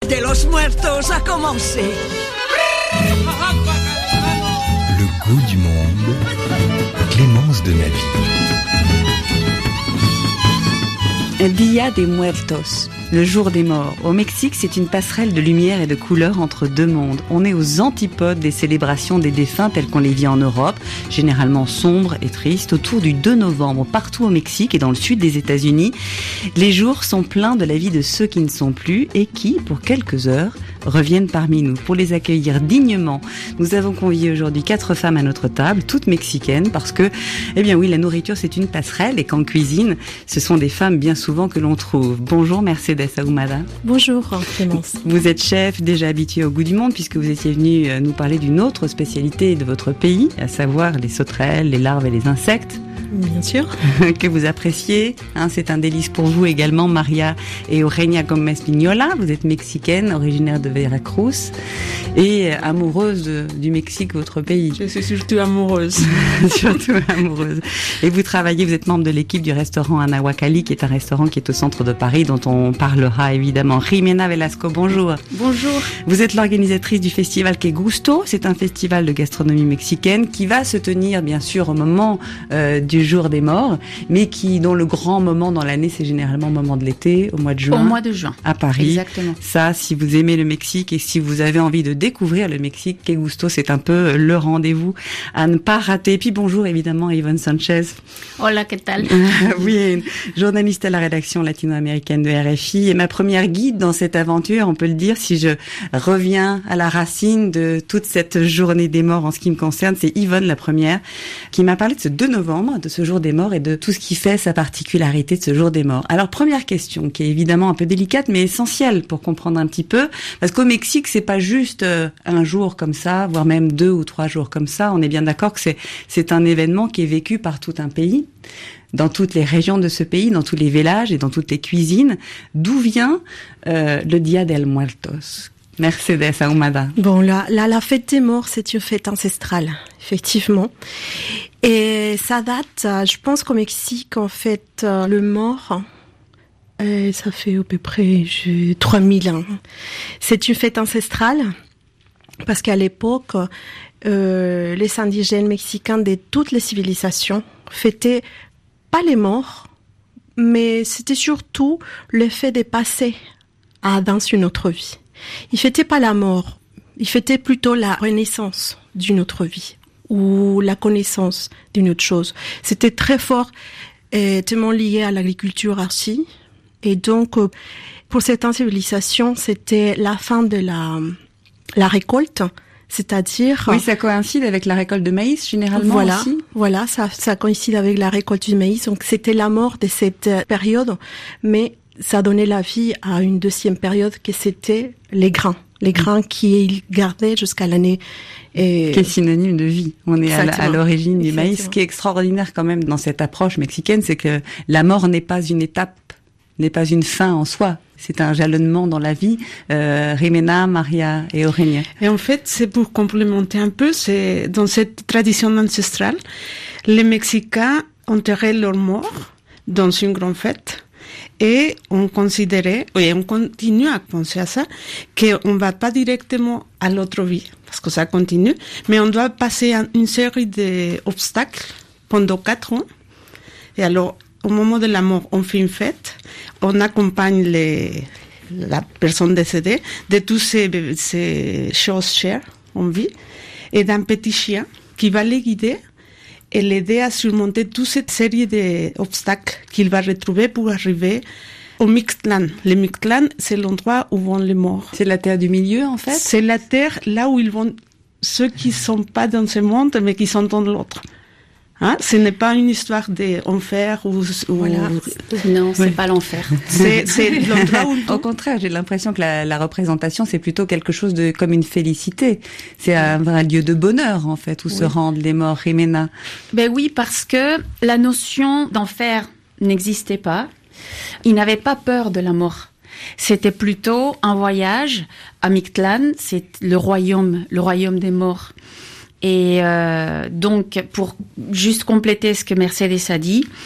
de los muertos a commencé. Le goût du monde, Clémence de Navy. Dia de Muertos, le jour des morts. Au Mexique, c'est une passerelle de lumière et de couleurs entre deux mondes. On est aux antipodes des célébrations des défunts telles qu'on les vit en Europe, généralement sombres et tristes. Autour du 2 novembre, partout au Mexique et dans le sud des États-Unis, les jours sont pleins de la vie de ceux qui ne sont plus et qui, pour quelques heures, reviennent parmi nous. Pour les accueillir dignement, nous avons convié aujourd'hui 4 femmes à notre table, toutes mexicaines, parce que, eh bien oui, la nourriture c'est une passerelle et qu'en cuisine, ce sont des femmes bien souvent que l'on trouve. Bonjour Mercedes Ahumada. Bonjour Clémence. Vous êtes chef déjà habitué au goût du monde puisque vous étiez venue nous parler d'une autre spécialité de votre pays, à savoir les sauterelles, les larves et les insectes. Bien sûr. Que vous appréciez. C'est un délice pour vous également, Maria et Eugenia Gomez Vignola. Vous êtes mexicaine, originaire de Veracruz et amoureuse du Mexique, votre pays. Je suis surtout amoureuse. Surtout amoureuse. Et vous travaillez, vous êtes membre de l'équipe du restaurant Anahuacalli, qui est un restaurant qui est au centre de Paris, dont on parlera évidemment. Jimena Velasco, bonjour. Bonjour. Vous êtes l'organisatrice du festival Que Gusto. C'est un festival de gastronomie mexicaine qui va se tenir, bien sûr, au moment du jour des morts, mais dont le grand moment dans l'année, c'est généralement au moment de l'été, au mois de juin. Au mois de juin. À Paris. Exactement. Ça, si vous aimez le Mexique et si vous avez envie de découvrir le Mexique, Que Gusto, c'est un peu le rendez-vous à ne pas rater. Et puis bonjour évidemment Yvonne Sanchez. Hola, ¿qué tal? Oui, journaliste à la rédaction latino-américaine de RFI et ma première guide dans cette aventure, on peut le dire, si je reviens à la racine de toute cette journée des morts en ce qui me concerne, c'est Yvonne la première qui m'a parlé de ce 2 novembre, de ce jour des morts et de tout ce qui fait sa particularité de ce jour des morts. Alors première question qui est évidemment un peu délicate mais essentielle pour comprendre un petit peu, parce qu'au Mexique c'est pas juste un jour comme ça, voire même 2 ou 3 jours comme ça. On est bien d'accord que c'est un événement qui est vécu par tout un pays, dans toutes les régions de ce pays, dans tous les villages et dans toutes les cuisines. D'où vient le Dia de Muertos? Mercedes Ahumada. Bon, la fête des morts, c'est une fête ancestrale, effectivement. Et ça date, je pense qu'au Mexique, en fait, le mort, ça fait à peu près 3000 ans. C'est une fête ancestrale, parce qu'à l'époque, les indigènes mexicains de toutes les civilisations fêtaient pas les morts, mais c'était surtout le fait de passer dans une autre vie. Ils fêtaient pas la mort, ils fêtaient plutôt la renaissance d'une autre vie ou la connaissance d'une autre chose. C'était très fort et tellement lié à l'agriculture aussi. Et donc, pour certaines civilisations, c'était la fin de la récolte, c'est-à-dire... Oui, ça coïncide avec la récolte de maïs, généralement aussi. Voilà, ça coïncide avec la récolte du maïs. Donc, c'était la mort de cette période, mais ça donnait la vie à une deuxième période que c'était les grains qu'ils gardaient jusqu'à l'année. Qui est synonyme de vie. On est à l'origine du maïs. Ce qui est extraordinaire quand même dans cette approche mexicaine, c'est que la mort n'est pas une étape, n'est pas une fin en soi. C'est un jalonnement dans la vie. Jimena, Maria et Eugenia. Et en fait, c'est pour complémenter un peu, c'est dans cette tradition ancestrale, les Mexicains enterraient leurs morts dans une grande fête. Et on considérait, et on continue à penser à ça, qu'on va pas directement à l'autre vie, parce que ça continue, mais on doit passer une série d'obstacles pendant 4 ans. Et alors, au moment de la mort, on fait une fête, on accompagne la personne décédée de toutes ces choses chères en vie, et d'un petit chien qui va les guider et l'aider à surmonter toute cette série d'obstacles qu'il va retrouver pour arriver au Mictlán. Le Mictlán, c'est l'endroit où vont les morts. C'est la terre du milieu, en fait? C'est la terre là où ils vont, ceux qui sont pas dans ce monde, mais qui sont dans l'autre. Ce n'est pas une histoire d'enfer ou voilà. Non, c'est pas l'enfer. C'est l'endroit où... Au contraire, j'ai l'impression que la représentation, c'est plutôt quelque chose de comme une félicité. C'est un vrai lieu de bonheur, en fait, où se rendent les morts. Jimena. Ben oui, parce que la notion d'enfer n'existait pas. Ils n'avaient pas peur de la mort. C'était plutôt un voyage à Mictlán, c'est le royaume des morts. Et donc, pour juste compléter ce que Mercedes a dit,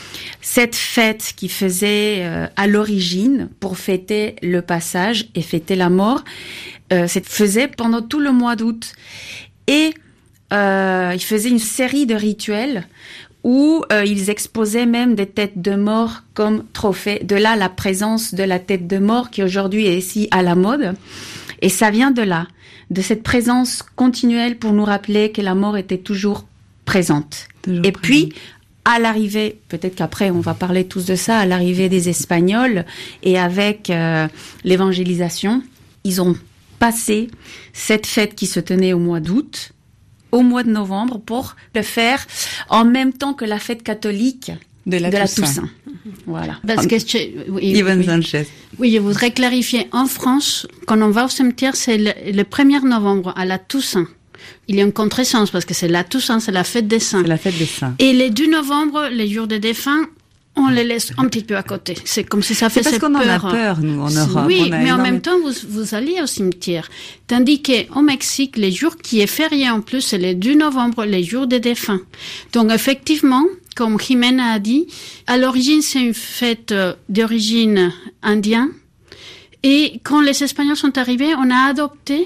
cette fête qui faisait à l'origine pour fêter le passage et fêter la mort, faisait pendant tout le mois d'août. Et ils faisaient une série de rituels où ils exposaient même des têtes de mort comme trophée. De là, la présence de la tête de mort qui aujourd'hui est ici à la mode. Et ça vient de là, de cette présence continuelle pour nous rappeler que la mort était toujours présente. Puis, à l'arrivée, peut-être qu'après on va parler tous de ça, à l'arrivée des Espagnols et avec l'évangélisation, ils ont passé cette fête qui se tenait au mois d'août, au mois de novembre, pour le faire en même temps que la fête catholique de la Toussaint. Voilà. Parce que Yvonne Sanchez. Oui, je voudrais clarifier. En France, quand on va au cimetière, c'est le 1er novembre, à la Toussaint. Il y a un contresens parce que c'est la Toussaint, c'est la fête des saints. C'est la fête des saints. Et les 2 novembre, les jours des défunts, on les laisse un petit peu à côté. C'est comme si ça faisait peur. C'est parce qu'on en a peur, nous, en Europe. Oui, mais en même temps, vous allez au cimetière. Tandis qu'au Mexique, les jours qui est férié en plus, c'est les 2 novembre, les jours des défunts. Donc, effectivement, comme Jimena a dit, à l'origine, c'est une fête d'origine indienne. Et quand les Espagnols sont arrivés, on a adopté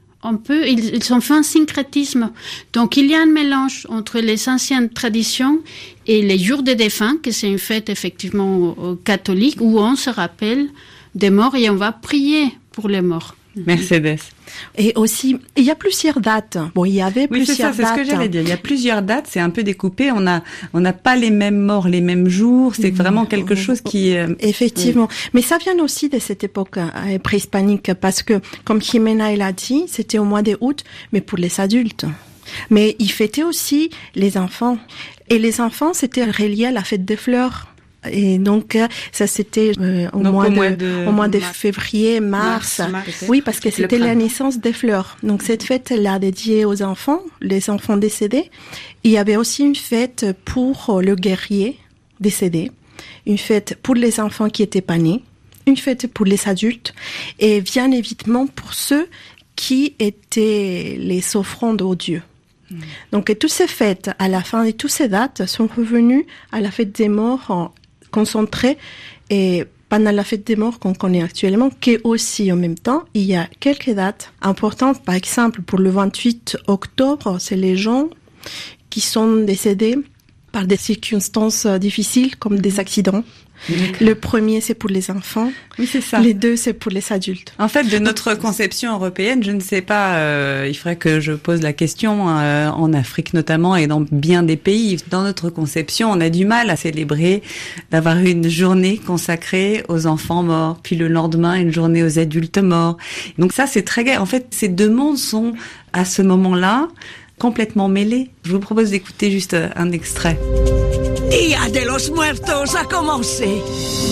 ils ont fait un syncrétisme. Donc, il y a un mélange entre les anciennes traditions et les jours des défunts, que c'est une fête effectivement catholique, où on se rappelle des morts et on va prier pour les morts. Mercedes. Et aussi, il y a plusieurs dates. Bon, il y avait plusieurs dates. C'est ce que j'allais dire. Il y a plusieurs dates, c'est un peu découpé. On n'a pas les mêmes morts, les mêmes jours. C'est vraiment quelque chose qui... Effectivement. Mais ça vient aussi de cette époque préhispanique parce que, comme Jimena elle a dit, c'était au mois d'août, mais pour les adultes. Mais ils fêtaient aussi les enfants. Et les enfants, c'était relié à la fête des fleurs. Et donc ça c'était au mois de février, mars. Oui, parce que c'était la naissance des fleurs. Donc cette fête là dédiée aux enfants, les enfants décédés. Il y avait aussi une fête pour le guerrier décédé, une fête pour les enfants qui étaient pas nés, une fête pour les adultes et bien évidemment pour ceux qui étaient les offrandes aux dieux. Donc toutes ces fêtes à la fin et toutes ces dates sont revenues à la fête des morts concentrée et pendant la fête des morts qu'on connaît actuellement, qui aussi en même temps, il y a quelques dates importantes. Par exemple, pour le 28 octobre, c'est les gens qui sont décédés par des circonstances difficiles comme des accidents. Le premier, c'est pour les enfants. Oui, c'est ça. Les 2, c'est pour les adultes. En fait, de notre conception européenne, je ne sais pas, il faudrait que je pose la question, en Afrique notamment et dans bien des pays. Dans notre conception, on a du mal à célébrer, d'avoir une journée consacrée aux enfants morts, puis le lendemain, une journée aux adultes morts. Donc ça, c'est très gai. En fait, ces 2 mondes sont, à ce moment-là, complètement mêlés. Je vous propose d'écouter juste un extrait. Dia de los Muertos a commencé.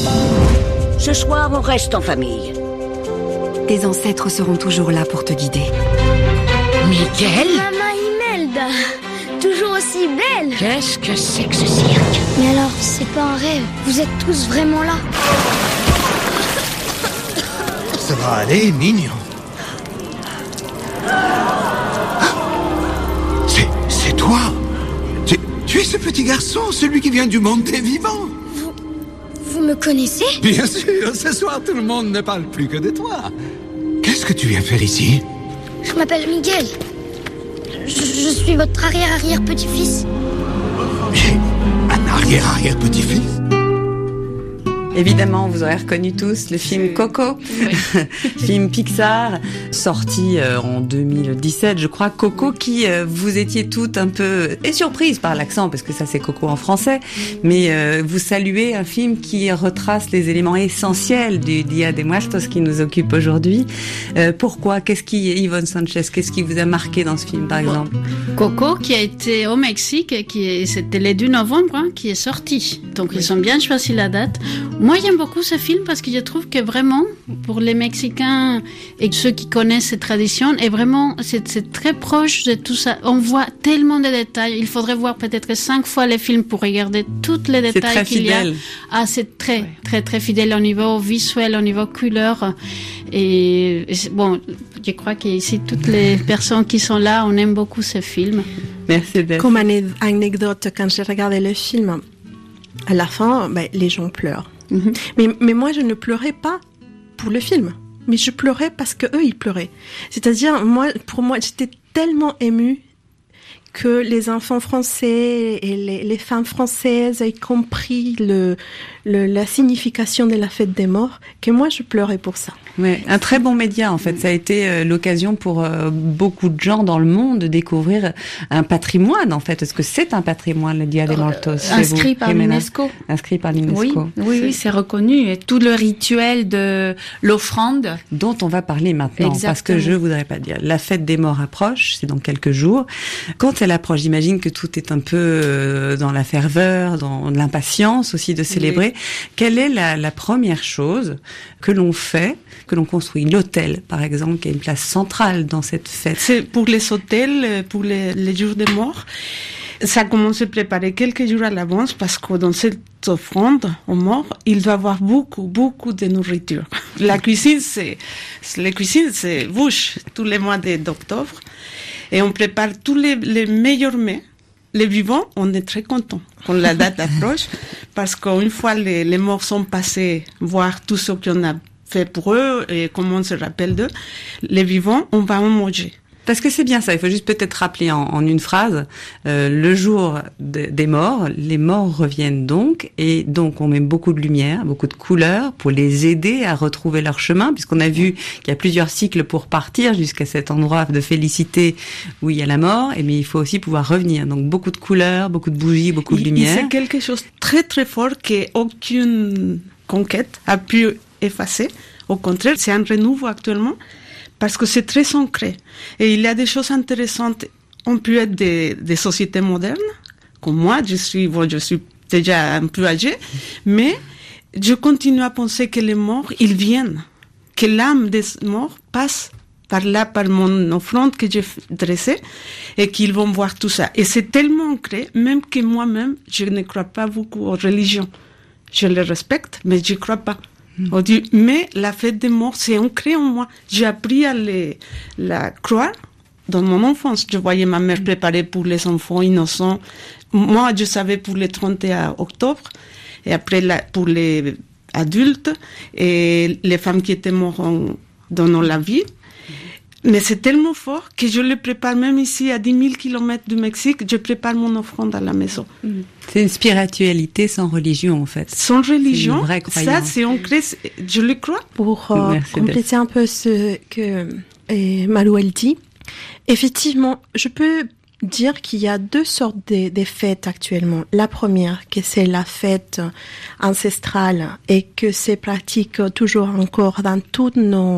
Ce soir, on reste en famille. Tes ancêtres seront toujours là pour te guider. Miguel ? Maman Imelda, toujours aussi belle. Qu'est-ce que c'est que ce cirque ? Mais alors, c'est pas un rêve, vous êtes tous vraiment là. Ça va aller, mignon. C'est toi ? Tu es ce petit garçon, celui qui vient du monde des vivants. Vous me connaissez ? Bien sûr, ce soir tout le monde ne parle plus que de toi. Qu'est-ce que tu viens faire ici ? Je m'appelle Miguel. Je suis votre arrière-arrière-petit-fils. J'ai un arrière-arrière-petit-fils ? Évidemment, vous aurez reconnu tous le film Coco, oui. Film Pixar, sorti en 2017, je crois. Coco, qui vous étiez toutes un peu surprises par l'accent, parce que ça c'est Coco en français, mais vous saluez un film qui retrace les éléments essentiels du Dia de Muertos qui nous occupe aujourd'hui. Pourquoi ? Yvonne Sanchez, qu'est-ce qui vous a marqué dans ce film, par exemple ? Coco, qui a été au Mexique, c'était le 2 novembre, qui est sorti. Donc ils ont bien choisi la date. Moi, j'aime beaucoup ce film parce que je trouve que vraiment, pour les Mexicains et ceux qui connaissent cette tradition, et vraiment, c'est très proche de tout ça. On voit tellement de détails. Il faudrait voir peut-être 5 fois les films pour regarder tous les détails qu'il y a. C'est très, très, très fidèle au niveau visuel, au niveau couleur. Et bon, je crois qu'ici, toutes les personnes qui sont là, on aime beaucoup ce film. Mercedes. Comme anecdote, quand j'ai regardé le film, à la fin, les gens pleurent. Mais moi, je ne pleurais pas pour le film. Mais je pleurais parce que eux, ils pleuraient. C'est-à-dire, pour moi, j'étais tellement émue que les enfants français et les femmes françaises aient compris la signification de la fête des morts, que moi je pleurais pour ça. Ouais, un très bon média en fait. Ça a été l'occasion pour beaucoup de gens dans le monde de découvrir un patrimoine en fait. Est-ce que c'est un patrimoine, le Dia de Muertos? Inscrit par l'UNESCO. Inscrit par l'UNESCO. Oui, c'est reconnu. Et tout le rituel de l'offrande. Dont on va parler maintenant. Exactement. Parce que je voudrais pas dire. La fête des morts approche, c'est dans quelques jours. Quand elle approche, j'imagine que tout est un peu dans la ferveur, dans l'impatience aussi de célébrer. Quelle est la première chose que l'on fait, que l'on construit? L'hôtel, par exemple, qui a une place centrale dans cette fête. C'est pour les hôtels, pour les jours des morts. Ça commence à se préparer quelques jours à l'avance parce que dans cette offrande aux morts, il doit y avoir beaucoup de nourriture. La cuisine, c'est bouche tous les mois d'octobre. Et on prépare tous les meilleurs mets. Les vivants, on est très contents quand la date approche, parce qu'une fois les morts sont passés, voir tout ce qu'on a fait pour eux et comment on se rappelle d'eux, les vivants, on va en manger. Parce que c'est bien ça, il faut juste peut-être rappeler en une phrase, le jour des morts, les morts reviennent donc, et donc on met beaucoup de lumière, beaucoup de couleurs pour les aider à retrouver leur chemin, puisqu'on a vu qu'il y a plusieurs cycles pour partir jusqu'à cet endroit de félicité où il y a la mort, mais il faut aussi pouvoir revenir. Donc beaucoup de couleurs, beaucoup de bougies, beaucoup de lumière. C'est quelque chose de très très fort qu'aucune conquête a pu effacer. Au contraire, c'est un renouveau actuellement. Parce que c'est très ancré. Et il y a des choses intéressantes. On peut être des sociétés modernes, comme moi, je suis déjà un peu âgée, mais je continue à penser que les morts, ils viennent. Que l'âme des morts passe par là, par mon offrande que j'ai dressée, et qu'ils vont voir tout ça. Et c'est tellement ancré, même que moi-même, je ne crois pas beaucoup aux religions. Je les respecte, mais je ne crois pas. Mais la fête des morts, c'est ancré en moi. J'ai appris à la croire dans mon enfance. Je voyais ma mère préparer pour les enfants innocents. Moi, je savais pour le 31 octobre. Et après, pour les adultes et les femmes qui étaient mortes dans la vie. Mais c'est tellement fort que je le prépare même ici à 10 000 kilomètres du Mexique. Je prépare mon offrande à la maison. C'est une spiritualité sans religion, en fait. Sans religion, c'est une vraie croyance. Ça, c'est ancré, je le crois. Pour compléter un peu ce que Malou elle dit, effectivement, je peux dire qu'il y a deux sortes de fêtes actuellement. La première, que c'est la fête ancestrale et que c'est pratique toujours encore dans tous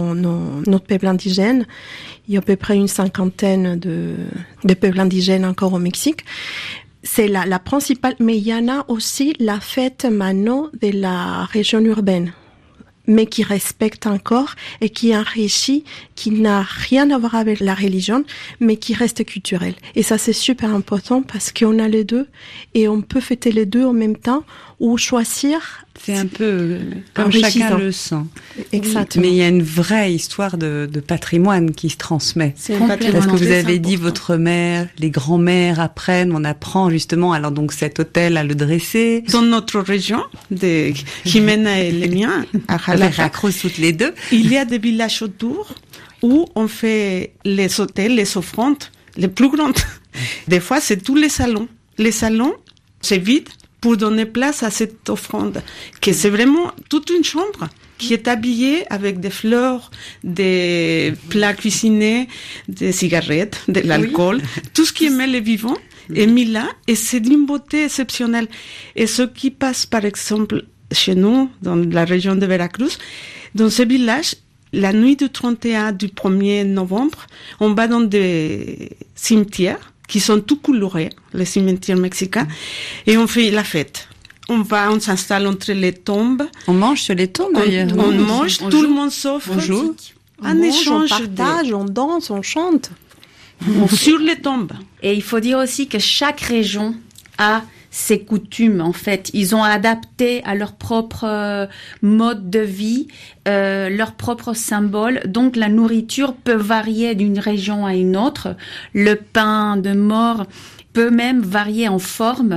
nos peuples indigènes. Il y a à peu près une cinquantaine de peuples indigènes encore au Mexique. C'est la principale, mais il y en a aussi la fête maintenant de la région urbaine, mais qui respecte encore et qui est enrichie, qui n'a rien à voir avec la religion, mais qui reste culturelle. Et ça, c'est super important parce qu'on a les deux et on peut fêter les deux en même temps ou choisir. C'est un peu comme chacun le sent. Exactement. Mais il y a une vraie histoire de patrimoine qui se transmet. C'est un patrimoine. Parce que vous avez dit votre mère, les grands-mères apprennent, on apprend justement. Alors donc cet hôtel à le dresser. Dans notre région, de Jimena et les miens, à Veracruz toutes les deux, il y a des villages autour où on fait les hôtels, les offrandes, les plus grandes. Des fois, c'est tous les salons. Les salons, c'est vide pour donner place à cette offrande, que c'est vraiment toute une chambre qui est habillée avec des fleurs, des plats cuisinés, des cigarettes, de l'alcool, tout ce qui aimait les vivants est mis là, et c'est d'une beauté exceptionnelle. Et ce qui passe, par exemple, chez nous, dans la région de Veracruz, dans ce village, la nuit du 31 du 1er novembre, on va dans des cimetières qui sont tout colorés, les cimetières mexicains, et on fait la fête. On s'installe entre les tombes. On mange sur les tombes, d'ailleurs. On mange, tout le monde s'offre. On joue. On partage, on danse, on chante. Sur les tombes. Et il faut dire aussi que chaque région a ses coutumes, en fait. Ils ont adapté à leur propre mode de vie, leur propre symbole. Donc, la nourriture peut varier d'une région à une autre. Le pain de mort peut même varier en forme.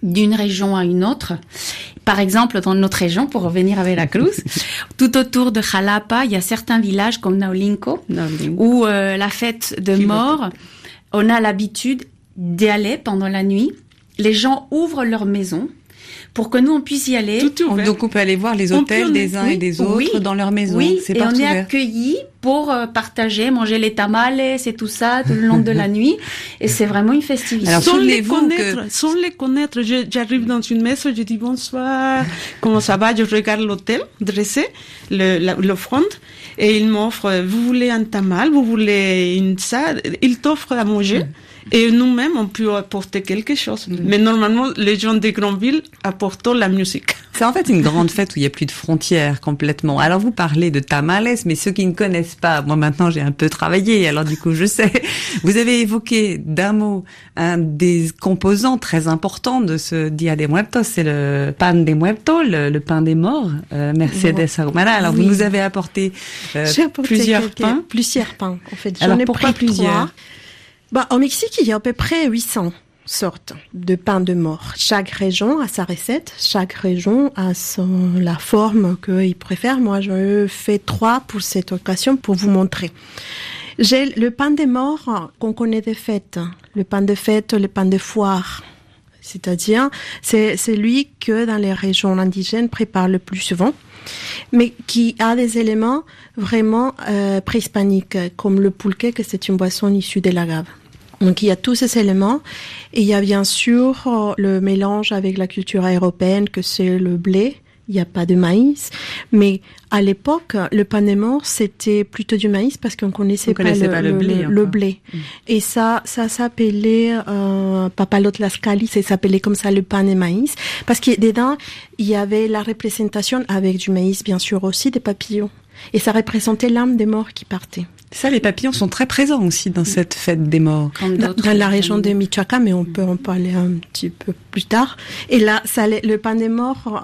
d'une région à une autre. Par exemple, dans notre région, pour revenir à Veracruz, tout autour de Jalapa, il y a certains villages comme Naulinco, où la fête de mort, on a l'habitude d'y aller pendant la nuit. Les gens ouvrent leur maison pour que nous, on puisse y aller. Donc, on peut aller voir les hôtels des uns et des autres dans leur maison. Oui, c'est et on est ouvert. accueillis pour partager, manger les tamales et tout ça tout le long de la nuit. Et c'est vraiment une festivité. Alors, sans les connaître, j'arrive dans une maison, je dis bonsoir, comment ça va, je regarde l'hôtel dressé, l'offrande, et il m'offre, vous voulez un tamal, vous voulez une ça, il t'offre à manger. Et nous-mêmes, on peut apporter quelque chose. Mais normalement, les gens des grandes villes apportent la musique. C'est en fait une grande fête où il n'y a plus de frontières complètement. Alors vous parlez de tamales, mais ceux qui ne connaissent pas, moi maintenant j'ai un peu travaillé, alors du coup je sais. Vous avez évoqué d'un mot un des composants très importants de ce Dia de Muertos, c'est le pan de muertos, le pain des morts, Mercedes Ahumada. Alors vous nous avez apporté, plusieurs pains. Plusieurs pains, en fait. Alors J'en ai pourquoi pris plusieurs? Au Mexique, il y a à peu près 800 sortes de pain de mort. Chaque région a sa recette, chaque région a la forme qu'il préfère. Moi, je fais 3 pour cette occasion pour vous montrer. J'ai le pain de mort qu'on connaît des fêtes, le pain de fête, le pain de foire. C'est-à-dire, c'est celui que dans les régions indigènes préparent le plus souvent, mais qui a des éléments vraiment préhispaniques, comme le pulque, que c'est une boisson issue de l'agave. Donc il y a tous ces éléments, et il y a bien sûr le mélange avec la culture européenne, que c'est le blé. Il n'y a pas de maïs, mais à l'époque, le pain de mort, c'était plutôt du maïs parce qu'on connaissait pas le blé. Et ça s'appelait papalote lascali, ça s'appelait comme ça le pain de maïs, parce que dedans, il y avait la représentation avec du maïs, bien sûr aussi, des papillons. Et ça représentait l'âme des morts qui partait. Ça, les papillons sont très présents aussi dans cette fête des morts. Dans la région de Michoacán, mais on peut en parler un petit peu plus tard. Et là, le pain des morts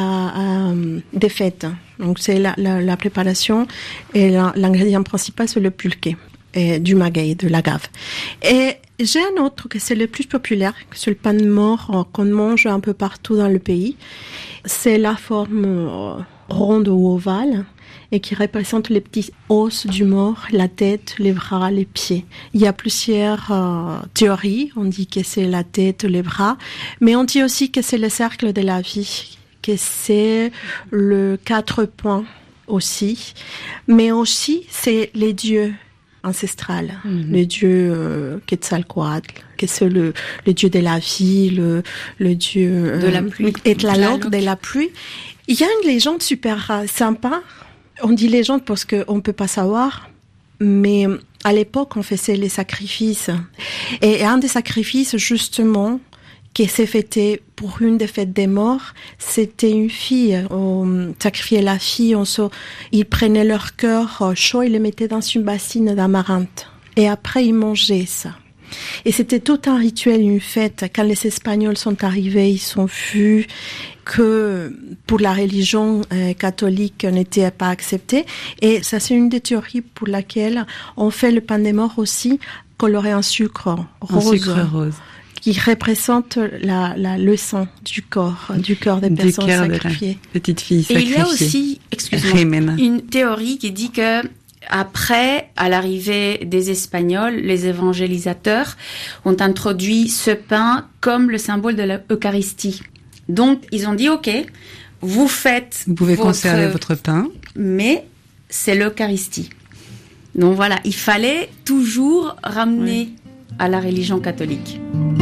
a des fêtes. Donc, c'est la préparation, et l'ingrédient principal, c'est le pulque, et du maguey, de l'agave. Et j'ai un autre que c'est le plus populaire, que c'est le pain de mort qu'on mange un peu partout dans le pays. C'est la forme ronde ou ovale, et qui représente les petits os du mort, la tête, les bras, les pieds. Il y a plusieurs théories. On dit que c'est la tête, les bras, mais on dit aussi que c'est le cercle de la vie, que c'est le 4 points aussi, mais aussi c'est les dieux ancestrales, le dieu Quetzalcoatl, que c'est le dieu de la vie, le dieu de la pluie, Tlaloc, de la pluie. Il y a une légende super sympa. On dit légende parce qu'on ne peut pas savoir, mais à l'époque, on faisait les sacrifices. Et un des sacrifices, justement, qui s'est fêté pour une des fêtes des morts, c'était une fille. On sacrifiait la fille, ils prenaient leur cœur chaud, ils le mettaient dans une bassine d'amarante. Et après, ils mangeaient ça. Et c'était tout un rituel, une fête. Quand les Espagnols sont arrivés, ils ont vu que pour la religion catholique n'était pas accepté. Et ça, c'est une des théories pour laquelle on fait le pain des morts aussi coloré en sucre rose. Qui représente le sang du corps des personnes sacrifiées. Petite fille sacrifiée. Et il y a aussi, une théorie qui dit que après, à l'arrivée des Espagnols, les évangélisateurs ont introduit ce pain comme le symbole de l'Eucharistie. Donc, ils ont dit, OK, vous pouvez conserver votre pain, mais c'est l'Eucharistie. Donc voilà, il fallait toujours ramener à la religion catholique.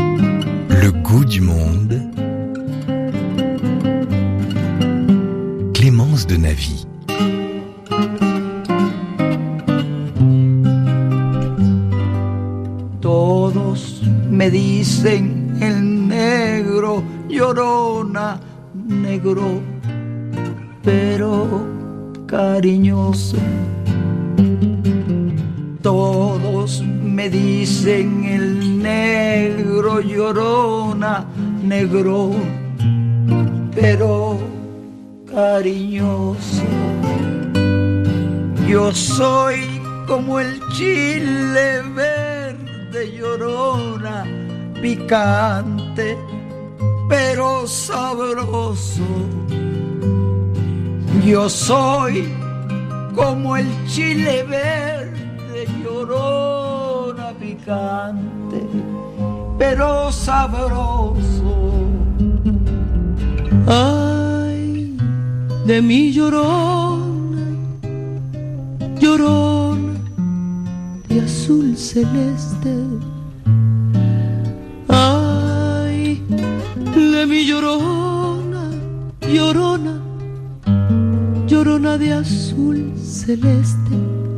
Le goût du monde. Clémence de Navy. Todos me dicen el negro, llorona, negro, pero cariñoso. Todos me dicen el negro, llorona, negro, pero cariñoso. Yo soy como el chile verde, llorona, picante, pero sabroso. Yo soy como el chile verde, llorona picante, pero sabroso. Ay, de mi llorona, llorona de azul celeste. Ay, de mi llorona, llorona, llorona de azul celeste.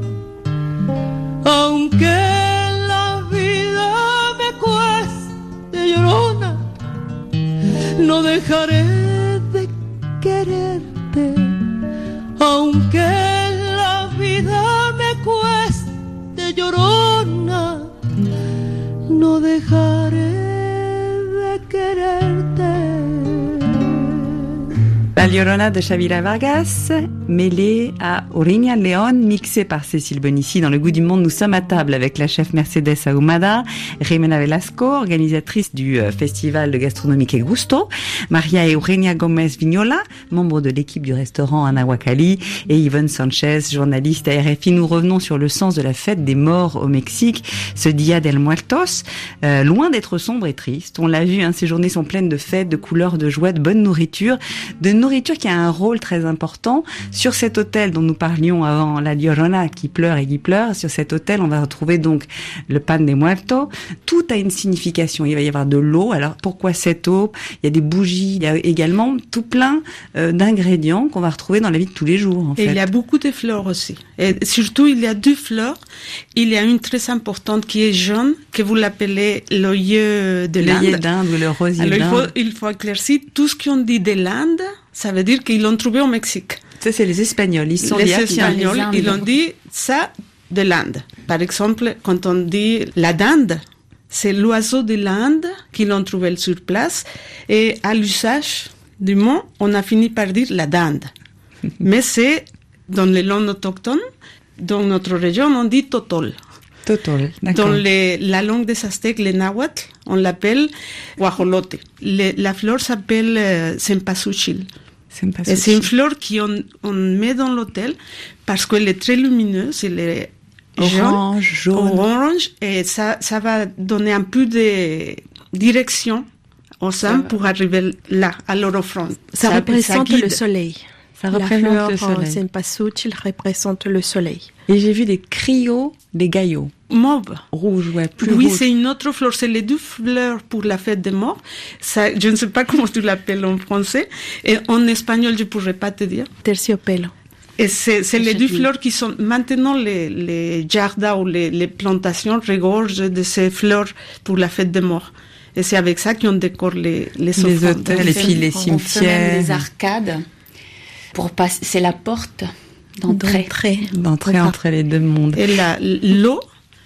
Aunque la vida me cueste, llorona, no dejaré de quererte. Aunque la vida me cueste, llorona, no dejaré de quererte. La Llorona de Chavira Vargas, mêlée à Origna León, mixée par Cécile Bonissi. Dans Le Goût du Monde, nous sommes à table avec la chef Mercedes Ahumada, Jimena Velasco, organisatrice du festival de gastronomie Que Gusto, Maria Eugenia Gomez Vignola, membre de l'équipe du restaurant Anahuacalli, et Yvonne Sanchez, journaliste à RFI. Nous revenons sur le sens de la fête des morts au Mexique, ce Dia del Muertos, loin d'être sombre et triste. On l'a vu, ces journées sont pleines de fêtes, de couleurs, de joie, de bonne nourriture, qui a un rôle très important. Sur cet autel dont nous parlions avant, la Llorona qui pleure et qui pleure, sur cet autel, on va retrouver donc le pan de muerto. Tout a une signification. Il va y avoir de l'eau. Alors, pourquoi cette eau? Il y a des bougies. Il y a également tout plein d'ingrédients qu'on va retrouver dans la vie de tous les jours, en fait. Et il y a beaucoup de fleurs aussi. Et surtout, il y a deux fleurs. Il y a une très importante qui est jaune, que vous l'appelez l'œillet de l'Inde. L'œillet d'Inde ou le rosier d'Inde. Alors, il faut éclaircir tout ce qu'on dit de l'Inde. Ça veut dire qu'ils l'ont trouvé au Mexique. Ça, c'est les Espagnols. Ils sont les Espagnols, ils ont dit ça de l'Inde. Par exemple, quand on dit la dinde, c'est l'oiseau de l'Inde qu'ils ont trouvé sur place. Et à l'usage du mot, on a fini par dire la dinde. Mais c'est dans les langues autochtones, dans notre région, on dit totol. Totol, d'accord. Dans la langue des Aztèques, le nahuatl, on l'appelle guajolote. La fleur s'appelle cempasúchil. Et c'est une fleur qu'on met dans l'hôtel parce qu'elle est très lumineuse, elle est orange, et ça va donner un peu de direction au sein pour arriver là, à leur offrande. Ça représente le soleil. Ça représente le soleil. Cempasúchil représente le soleil. Et j'ai vu des crios, des gaillots. Mauve. Rouge, ouais, plus oui, rouge. C'est une autre fleur. C'est les deux fleurs pour la fête des morts. Ça, je ne sais pas comment tu l'appelles en français. Et en espagnol, je ne pourrais pas te dire. Terciopelo. Et c'est les deux fleurs qui sont... Maintenant, les jardins ou les plantations regorgent de ces fleurs pour la fête des morts. Et c'est avec ça qu'on décore les hôtels et puis les cimetières. On fait même des arcades pour passer. C'est la porte d'entrée. D'entrée entre les deux mondes. Et l'eau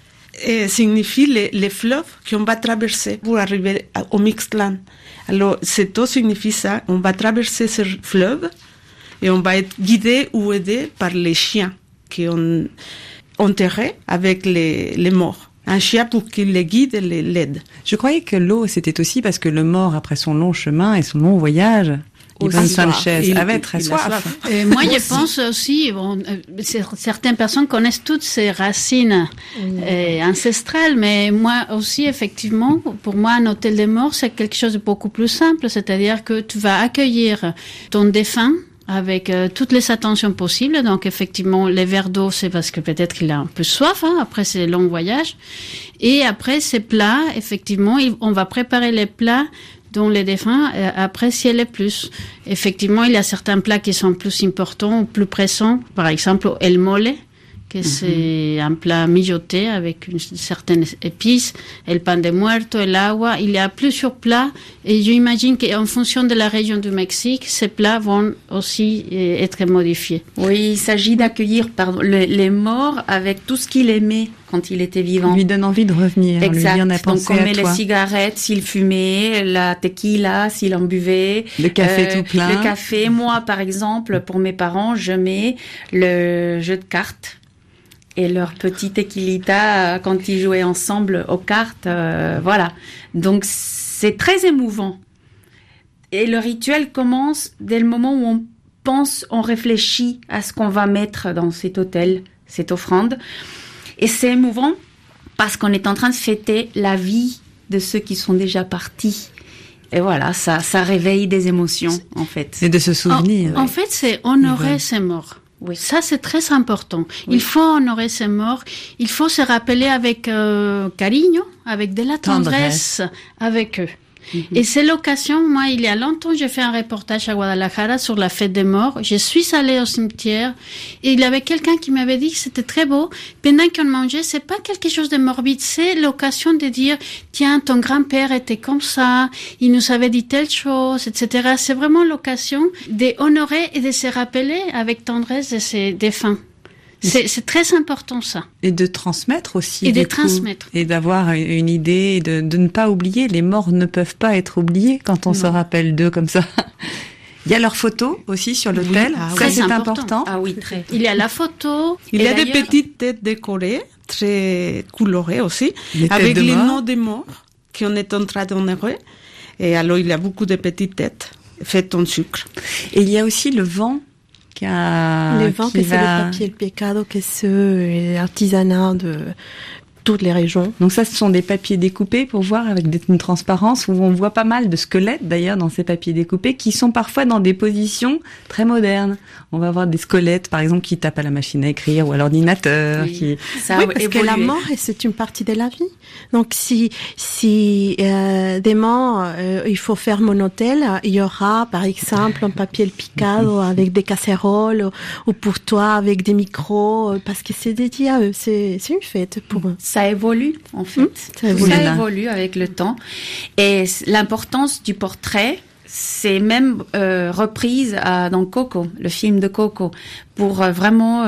signifie les fleuves qu'on va traverser pour arriver au Mixtlan. Alors, cette eau signifie ça. On va traverser ce fleuve et on va être guidé ou aidé par les chiens qui ont enterré avec les morts. Un chien pour qu'il les guide et l'aide. Je croyais que l'eau, c'était aussi parce que le mort, après son long chemin et son long voyage, Yvonne Sanchez avait très soif. Moi, je pense aussi, certaines personnes connaissent toutes ces racines ancestrales, mais moi aussi, effectivement, pour moi, un hôtel des morts, c'est quelque chose de beaucoup plus simple. C'est-à-dire que tu vas accueillir ton défunt avec toutes les attentions possibles. Donc, effectivement, les verres d'eau, c'est parce que peut-être qu'il a un peu soif, après ces longs voyages. Et après, ces plats, effectivement, on va préparer les plats dont les défunts apprécient le plus. Effectivement, il y a certains plats qui sont plus importants ou plus pressants. Par exemple, el mole, que c'est un plat mijoté avec une certaine épice, el pan de muerto, el agua. Il y a plusieurs plats et j'imagine qu'en fonction de la région du Mexique, ces plats vont aussi être modifiés. Oui, il s'agit d'accueillir les morts avec tout ce qu'il aimait quand il était vivant. On lui donne envie de revenir. Exact. Lui, on a pensé donc on met à toi. les cigarettes s'il fumait, la tequila s'il en buvait. Le café tout plein. Le café. Moi, par exemple, pour mes parents, je mets le jeu de cartes. Et leur petit tequilita quand ils jouaient ensemble aux cartes, voilà. Donc c'est très émouvant. Et le rituel commence dès le moment où on pense, on réfléchit à ce qu'on va mettre dans cet autel, cette offrande. Et c'est émouvant parce qu'on est en train de fêter la vie de ceux qui sont déjà partis. Et voilà, ça réveille des émotions, en fait. Et de se souvenir. En fait, c'est honorer ses morts. Oui. Ça, c'est très important. Oui. Il faut honorer ses morts. Il faut se rappeler avec cariño, avec de la tendresse avec eux. Et c'est l'occasion, moi, il y a longtemps, j'ai fait un reportage à Guadalajara sur la fête des morts. Je suis allée au cimetière et il y avait quelqu'un qui m'avait dit que c'était très beau. Pendant qu'on mangeait, c'est pas quelque chose de morbide, c'est l'occasion de dire, tiens, ton grand-père était comme ça, il nous avait dit telle chose, etc. C'est vraiment l'occasion d'honorer et de se rappeler avec tendresse de ses défunts. C'est très important, ça. Et de transmettre aussi. Et de transmettre. Et d'avoir une idée, de ne pas oublier. Les morts ne peuvent pas être oubliés quand on se rappelle d'eux comme ça. Il y a leurs photos aussi sur l'autel. Oui, ça, c'est important. Ah oui, très. Il y a la photo. Il y a des petites têtes décorées, très colorées aussi, avec les noms des morts qu'on est en train d'honorer. Et alors, il y a beaucoup de petites têtes faites en sucre. Et il y a aussi le vent. Le vent, que c'est le papier le pecado, que c'est l'artisanat de toutes les régions. Donc ça, ce sont des papiers découpés pour voir avec une transparence où on voit pas mal de squelettes d'ailleurs dans ces papiers découpés qui sont parfois dans des positions très modernes. On va avoir des squelettes par exemple qui tapent à la machine à écrire ou à l'ordinateur. Oui, parce que la mort, c'est une partie de la vie. Donc si des morts, il faut faire mon hôtel, il y aura par exemple un papier le picado avec des casseroles ou pour toi avec des micros parce que c'est dédié à eux. C'est une fête pour eux. Ça évolue, en fait. Ça évolue avec le temps. Et l'importance du portrait, c'est même reprise dans Coco, le film de Coco, pour vraiment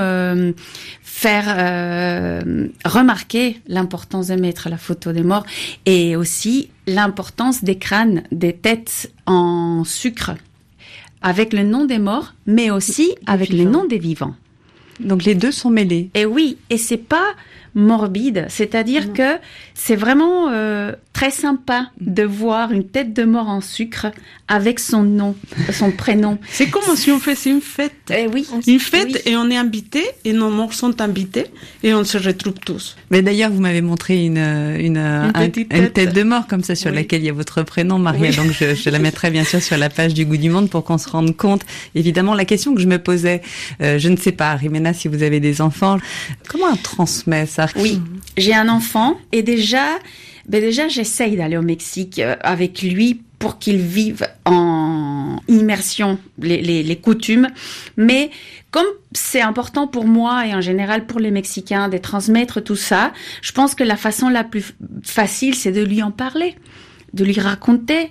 faire remarquer l'importance de mettre la photo des morts et aussi l'importance des crânes, des têtes en sucre, avec le nom des morts, mais aussi avec le nom des vivants. Donc les deux sont mêlés. Et oui, et c'est pas morbide, c'est-à-dire que c'est vraiment très sympa de voir une tête de mort en sucre avec son nom, son prénom. C'est comme si on faisait une fête. Oui. Une fête et on est invité et nos morts sont invités et on se retrouve tous. Mais d'ailleurs, vous m'avez montré une tête de mort comme ça sur laquelle il y a votre prénom, Maria. Oui. Donc je la mettrai bien sûr sur la page du Goût du Monde pour qu'on se rende compte. Évidemment, la question que je me posais, je ne sais pas, Jimena, si vous avez des enfants, comment on transmet ça? Oui, j'ai un enfant et déjà j'essaye d'aller au Mexique avec lui pour qu'il vive en immersion les coutumes. Mais comme c'est important pour moi et en général pour les Mexicains de transmettre tout ça, je pense que la façon la plus facile, c'est de lui en parler, de lui raconter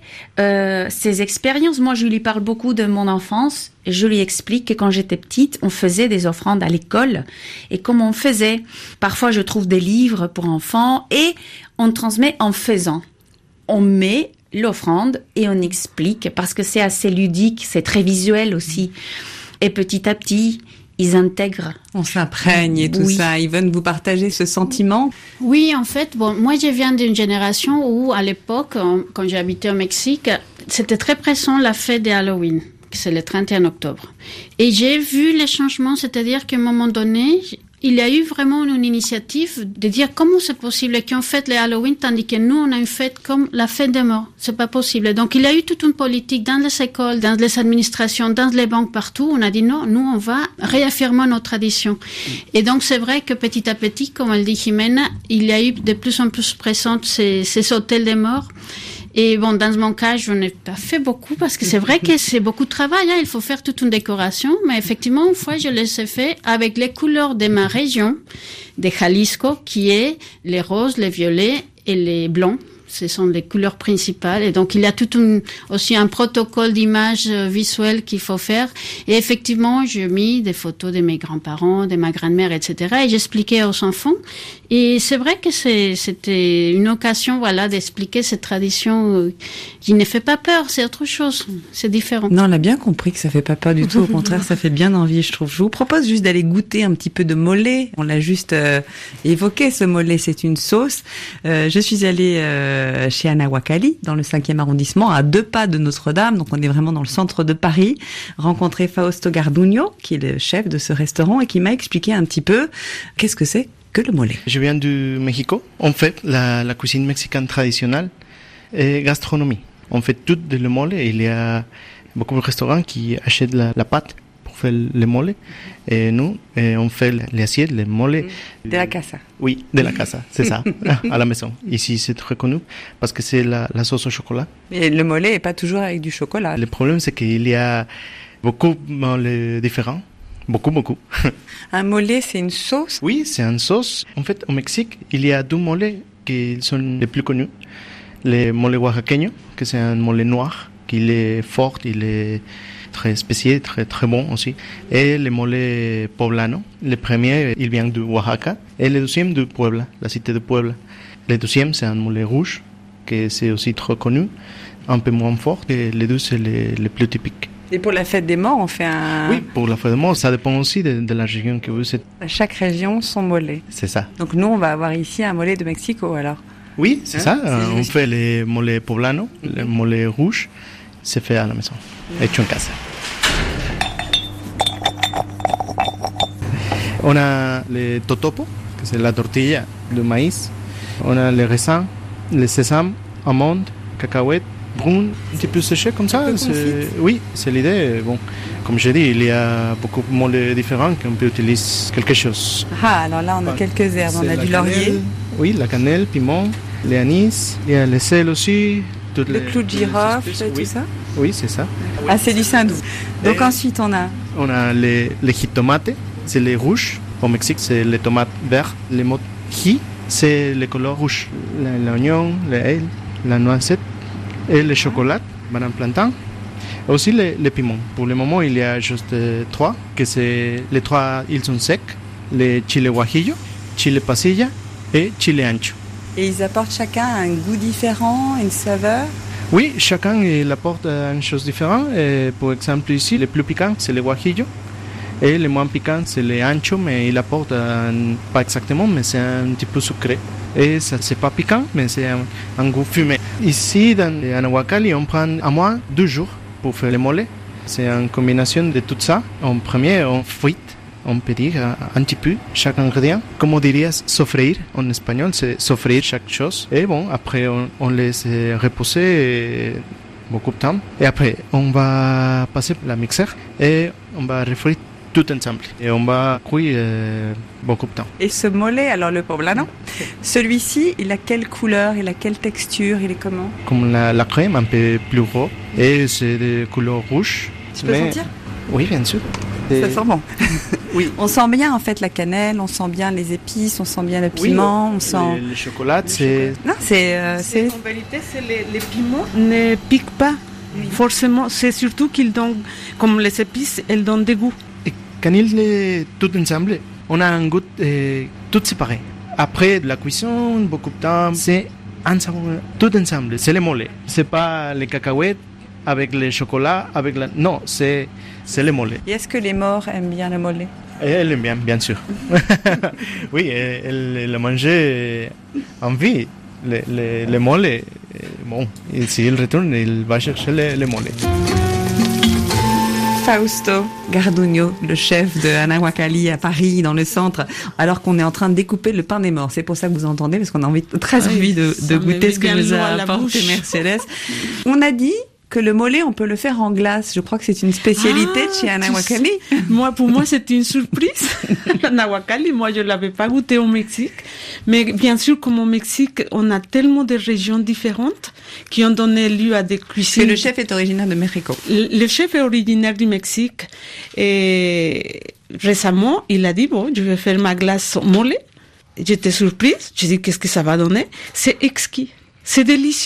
ses expériences. Moi, je lui parle beaucoup de mon enfance et je lui explique que quand j'étais petite, on faisait des offrandes à l'école et comment on faisait. Parfois, je trouve des livres pour enfants et on transmet en faisant. On met l'offrande et on explique parce que c'est assez ludique, c'est très visuel aussi. Et petit à petit, ils intègrent. On s'imprègne et tout ça. Yvonne, vous partagez ce sentiment? Oui, en fait, moi je viens d'une génération où, à l'époque, quand j'habitais au Mexique, c'était très pressant la fête de Halloween, c'est le 31 octobre. Et j'ai vu les changements, c'est-à-dire qu'à un moment donné, il y a eu vraiment une initiative de dire comment c'est possible qu'on fête les Halloween tandis que nous, on a une fête comme la fête des morts. C'est pas possible. Donc, il y a eu toute une politique dans les écoles, dans les administrations, dans les banques, partout. On a dit non, nous, on va réaffirmer nos traditions. Et donc, c'est vrai que petit à petit, comme elle dit Jimena, il y a eu de plus en plus présentes ces hôtels des morts. Et bon, dans mon cas, je n'ai pas fait beaucoup parce que c'est vrai que c'est beaucoup de travail. Il faut faire toute une décoration. Mais effectivement, une fois, je les ai fait avec les couleurs de ma région, de Jalisco, qui est les roses, les violets et les blancs. Ce sont les couleurs principales. Et donc, il y a aussi un protocole d'image visuelle qu'il faut faire. Et effectivement, j'ai mis des photos de mes grands-parents, de ma grand-mère, etc. Et j'expliquais aux enfants. Et c'est vrai que c'était une occasion, voilà, d'expliquer cette tradition qui ne fait pas peur, c'est autre chose, c'est différent. Non, on a bien compris que ça fait pas peur du tout, au contraire, ça fait bien envie, je trouve. Je vous propose juste d'aller goûter un petit peu de mollet. On l'a juste évoqué, ce mollet, c'est une sauce. Je suis allée chez Anahuacalli, dans le 5e arrondissement, à 2 pas de Notre-Dame, donc on est vraiment dans le centre de Paris, rencontrer Fausto Garduño, qui est le chef de ce restaurant et qui m'a expliqué un petit peu qu'est-ce que c'est que le mollet. Je viens du Mexique. On fait la cuisine mexicaine traditionnelle et gastronomie. On fait tout de le mollet. Il y a beaucoup de restaurants qui achètent la pâte pour faire le mollet. Et nous, on fait les assiettes, le mollet. De la casa. Oui, de la casa, c'est ça, à la maison. Ici, c'est très connu parce que c'est la sauce au chocolat. Et le mollet n'est pas toujours avec du chocolat. Le problème, c'est qu'il y a beaucoup de mollets différents. Beaucoup. Un mollet, c'est une sauce? Oui, c'est une sauce. En fait, au Mexique, il y a 2 mollets qui sont les plus connus. Le mole oaxaqueño, que c'est un mollet noir, qui est fort, il est très spécial, très bon aussi. Et le mole poblano, le premier, il vient de Oaxaca. Et le deuxième de Puebla, la cité de Puebla. Le deuxième, c'est un mole rouge, que c'est aussi très connu, un peu moins fort. Et les deux, c'est les plus typiques. Et pour la fête des morts, on fait un... Oui, pour la fête des morts, ça dépend aussi de la région que vous êtes. Chaque région, son mollet. C'est ça. Donc nous, on va avoir ici un mollet de Mexico, alors. Oui, c'est ça. On fait les mollets poblano, les mollets rouges. C'est fait à la maison, hecho en casa. On a le totopo, que c'est la tortilla de maïs. On a les raisins, le sésame, amandes, cacahuètes, brun, un petit peu séché comme ça. Oui, c'est l'idée. Bon, comme j'ai dit, il y a beaucoup de mollets différents qu'on peut utiliser quelque chose. Ah, alors là, on a quelques herbes. On a du laurier. Oui, la cannelle, piment, les anis, il y a le sel aussi. Le clou de girofle, tout ça. Oui, c'est ça. Ah, c'est du saindoux. Donc ensuite, on a les jitomates, c'est les rouges. Au Mexique, c'est les tomates vertes. Les mots ji, c'est les couleurs rouges. L'oignon, l'ail, la noisette et le chocolat, banane plantain. Aussi les piments. Pour le moment, il y a juste 3, que c'est les 3, ils sont secs. Le chile guajillo, chile pasilla et chile ancho. Et ils apportent chacun un goût différent, une saveur? Oui, chacun il apporte une chose différente. Et pour exemple, ici, le plus piquant, c'est le guajillo. Et le moins piquant, c'est le ancho, mais il apporte, pas exactement, mais c'est un petit peu sucré. Et ça, c'est pas piquant, mais c'est un goût fumé. Ici, dans Anahuacalli, on prend à moins 2 jours pour faire le mollet. C'est une combinaison de tout ça. En premier, on frite. On peut dire un petit peu chaque ingrédient. Comme on dirait sofreír en espagnol, c'est sofreír chaque chose. Et bon, après on laisse reposer beaucoup de temps. Et après, on va passer la mixeur et on va refroidir tout ensemble. Et on va cuire beaucoup de temps. Et ce mollet, alors le poblano, celui-ci, il a quelle couleur, il a quelle texture, il est comment? Comme la crème, un peu plus gros. Et c'est de couleur rouge. Tu peux sentir? Oui, bien sûr. Ça sent bon. Oui. On sent bien en fait la cannelle, on sent bien les épices, on sent bien le piment, oui, on sent... Le chocolat, c'est... Non, c'est... En vérité, les piments ne piquent pas, forcément. C'est surtout qu'ils donnent, comme les épices, elles donnent des goûts. Et quand il est tout ensemble, on a un goût tout séparé. Après la cuisson, beaucoup de temps, c'est ensemble, tout ensemble. C'est le mollet. C'est pas les cacahuètes avec le chocolat, avec la... Non, c'est le mollet. Et est-ce que les morts aiment bien le mollet? Elle aime bien sûr. Oui, elle l'a mangé en vie, le mollet. Bon, et s'il retourne, il va chercher le mollet. Fausto Garduño, le chef de Anahuacalli à Paris, dans le centre, alors qu'on est en train de découper le pain des morts. C'est pour ça que vous entendez, parce qu'on a très envie de goûter ce que nous a apporté Mercedes. On a dit que le mollet, on peut le faire en glace. Je crois que c'est une spécialité de chez Anahuacalli. Pour moi, c'était une surprise. Anahuacalli, moi, je l'avais pas goûté au Mexique. Mais bien sûr, comme au Mexique, on a tellement de régions différentes qui ont donné lieu à des cuisines. Et le chef est originaire de Mexico. Le chef est originaire du Mexique. Et récemment, il a dit, bon, je vais faire ma glace au mollet. J'étais surprise. J'ai dit, qu'est-ce que ça va donner? C'est exquis. C'est délicieux.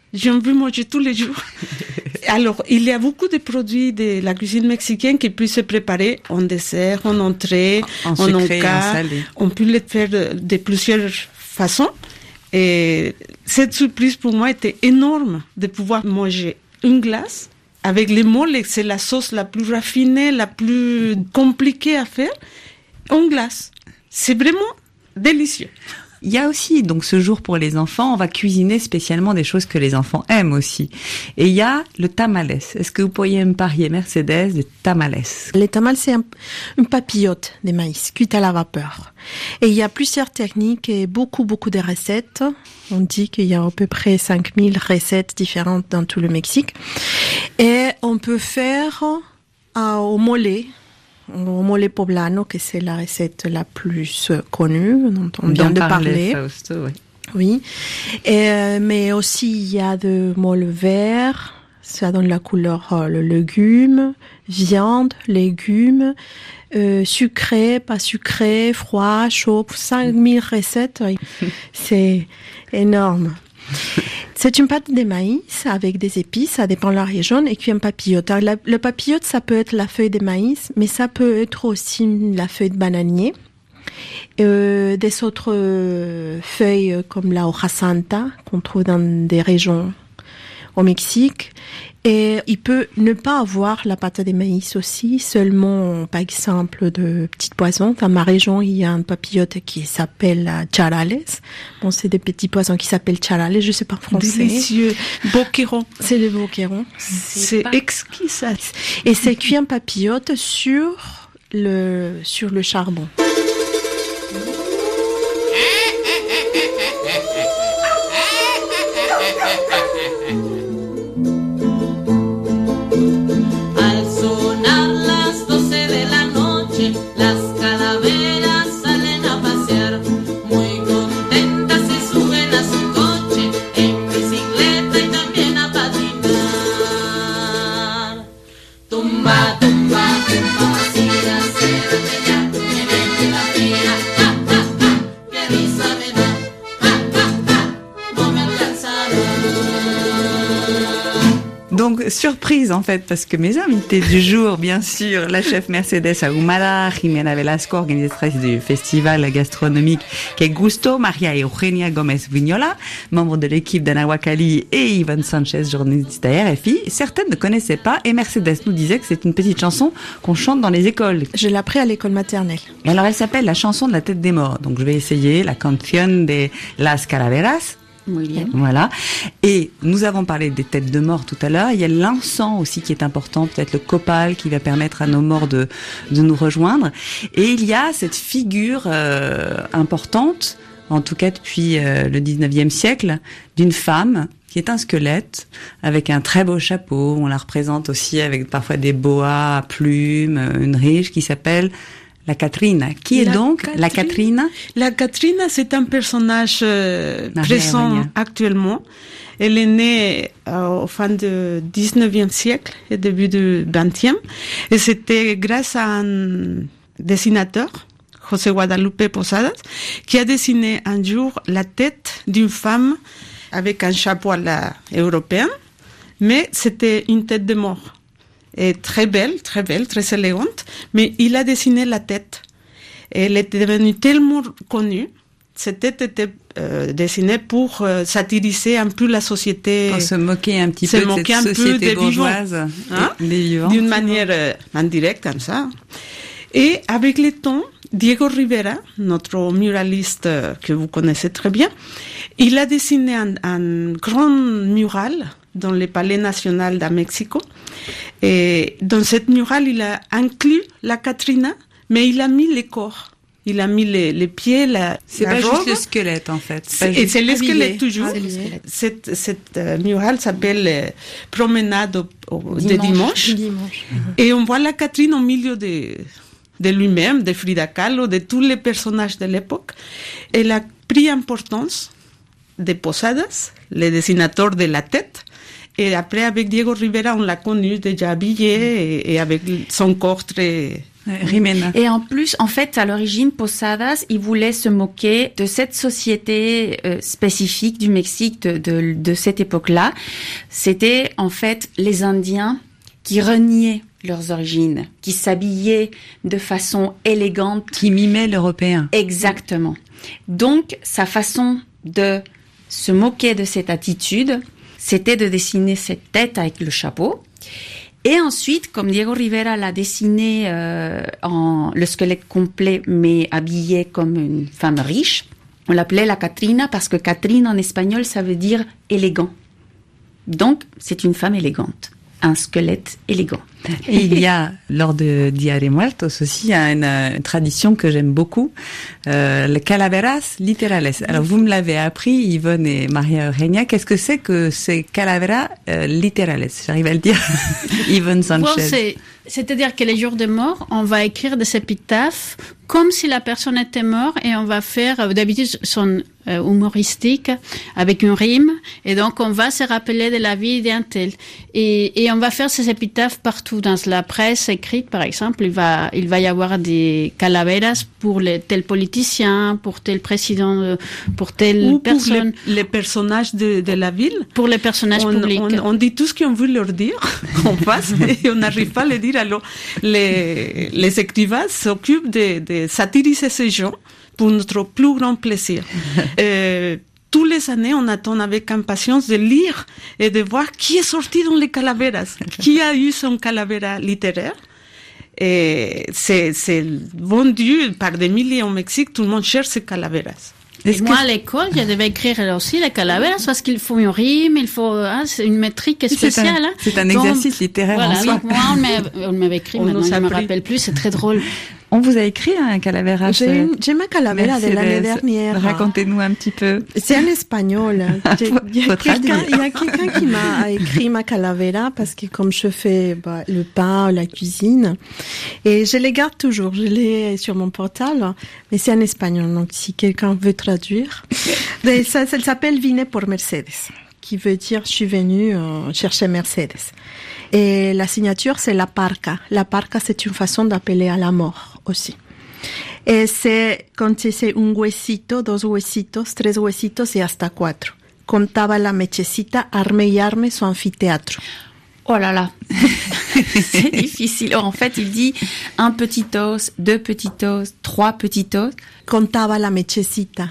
J'en veux manger tous les jours. Alors, il y a beaucoup de produits de la cuisine mexicaine qui peuvent se préparer en dessert, en entrée, en sucré, encas. en salé. On peut les faire de plusieurs façons. Et cette surprise pour moi était énorme de pouvoir manger une glace avec les moles. C'est la sauce la plus raffinée, la plus compliquée à faire, en glace. C'est vraiment délicieux. Il y a aussi donc ce jour pour les enfants, on va cuisiner spécialement des choses que les enfants aiment aussi. Et il y a le tamales. Est-ce que vous pourriez me parler, Mercedes, de tamales? Les tamales, c'est une papillote de maïs cuite à la vapeur. Et il y a plusieurs techniques et beaucoup de recettes. On dit qu'il y a à peu près 5000 recettes différentes dans tout le Mexique. Et on peut faire au mole poblano, que c'est la recette la plus connue, dont on vient de parler. Fausto, oui. Oui. Mais aussi, il y a de mole vert. Ça donne la couleur, le légume, viande, légumes, sucré, pas sucré, froid, chaud, 5000 recettes. C'est énorme. C'est une pâte de maïs avec des épices, ça dépend de la région, et puis un papillote. Alors, le papillote, ça peut être la feuille de maïs, mais ça peut être aussi la feuille de bananier. Des autres feuilles comme la hoja santa, qu'on trouve dans des régions au Mexique. Et il peut ne pas avoir la pâte de maïs aussi, seulement, par exemple, de petites poissons. Dans ma région, il y a un papillote qui s'appelle charales. Bon, c'est des petits poissons qui s'appellent charales, je sais pas en français. Délicieux. Boqueron. C'est le boqueron. C'est exquis, ça. Et c'est cuit en papillote sur le charbon. Donc, surprise en fait, parce que mes invités du jour, bien sûr, la chef Mercedes Ahumada, Jimena Velasco, organisatrice du festival gastronomique Que Gusto, Maria Eugenia Gomez Vignola, membre de l'équipe d'Ana Wakali et Yvonne Sanchez, journaliste à RFI. Certaines ne connaissaient pas et Mercedes nous disait que c'est une petite chanson qu'on chante dans les écoles. Je l'ai appris à l'école maternelle. Et alors, elle s'appelle la chanson de la tête des morts. Donc, je vais essayer la canción de las calaveras. Muy bien. Voilà. Et nous avons parlé des têtes de mort tout à l'heure. Il y a l'encens aussi qui est important, peut-être le copal qui va permettre à nos morts de nous rejoindre. Et il y a cette figure importante, en tout cas depuis le 19e siècle, d'une femme qui est un squelette avec un très beau chapeau. On la représente aussi avec parfois des boas à plumes, une riche qui s'appelle la Catrina. Qui est donc la Catrina? La Catrina, c'est un personnage présent actuellement. Elle est née au fin du 19e siècle et début du 20e. Et c'était grâce à un dessinateur, José Guadalupe Posadas, qui a dessiné un jour la tête d'une femme avec un chapeau à la européenne, mais c'était une tête de mort. Et très belle, très élégante, mais il a dessiné la tête. Elle était devenue tellement connue. Cette tête était dessinée pour satiriser un peu la société. Pour se moquer un petit peu de cette société bourgeoise. Des vivants. D'une manière indirecte, comme ça. Et avec le temps, Diego Rivera, notre muraliste que vous connaissez très bien, il a dessiné un grand mural dans le Palais national de Mexico. Et dans cette murale, il a inclus la Catrina, mais il a mis les corps. Il a mis les pieds, c'est la pas robe. juste le squelette, en fait. Et c'est le squelette toujours. Cette murale s'appelle Promenade de dimanche. Et on voit la Catrine au milieu de lui-même, de Frida Kahlo, de tous les personnages de l'époque. Elle a pris importance de Posadas, le dessinateur de la tête. Et après, avec Diego Rivera, on l'a connu déjà habillé et avec son corps très Jimena. Et en plus, en fait, à l'origine, Posadas, il voulait se moquer de cette société spécifique du Mexique de cette époque-là. C'était en fait les Indiens qui reniaient leurs origines, qui s'habillaient de façon élégante. Qui mimaient l'Européen. Exactement. Donc, sa façon de se moquer de cette attitude, c'était de dessiner cette tête avec le chapeau. Et ensuite, comme Diego Rivera l'a dessiné en le squelette complet, mais habillé comme une femme riche, on l'appelait la Catrina parce que Catrina en espagnol, ça veut dire élégant. Donc, c'est une femme élégante, un squelette élégant. Et il y a, lors de Dia de Muertos aussi, une tradition que j'aime beaucoup, les calaveras literales. Alors, vous me l'avez appris, Yvonne et Maria Eugenia. Qu'est-ce que ces calaveras literales? J'arrive à le dire. Yvonne Sanchez. Bon, c'est-à-dire que les jours de mort, on va écrire des épitaphes comme si la personne était morte et on va faire, d'habitude, son humoristique avec une rime. Et donc, on va se rappeler de la vie d'un tel. Et on va faire ces épitaphes partout. Dans la presse écrite, par exemple, il va y avoir des calaveras pour tel politicien, pour tel président, pour telle personne. Pour les personnages de la ville. Pour les personnages publics. On dit tout ce qu'on veut leur dire, on passe, et on n'arrive pas à le dire. Alors, les écrivains s'occupent de satiriser ces gens pour notre plus grand plaisir. Tous les années, on attend avec impatience de lire et de voir qui est sorti dans les calaveras, qui a eu son calavera littéraire. Et c'est vendu par des milliers au Mexique, tout le monde cherche ces calaveras. Et moi, à l'école, je devais écrire aussi les calaveras parce qu'il faut une rime, il faut c'est une métrique spéciale. C'est un exercice littéraire en soi. Donc, moi, on m'avait écrit, maintenant je ne me rappelle plus, c'est très drôle. On vous a écrit un calavera. J'ai ma calavera de l'année dernière. Racontez-nous un petit peu. C'est en espagnol. Il y a quelqu'un qui m'a écrit ma calavera parce que comme je fais le pain, la cuisine, et je les garde toujours. Je l'ai sur mon portable, mais c'est en espagnol. Donc si quelqu'un veut traduire, ça s'appelle Vine por Mercedes, qui veut dire je suis venue chercher Mercedes. Et la signature, c'est la parca. La parca, c'est une façon d'appeler à la mort aussi. Et c'est quand c'est un huesito, dos huesitos, tres huesitos y hasta cuatro. Contaba la mechecita, arme y arme su anfiteatro. Oh là là, c'est difficile. En fait, il dit un petit os, deux petits os, trois petits os. Contaba la mechecita.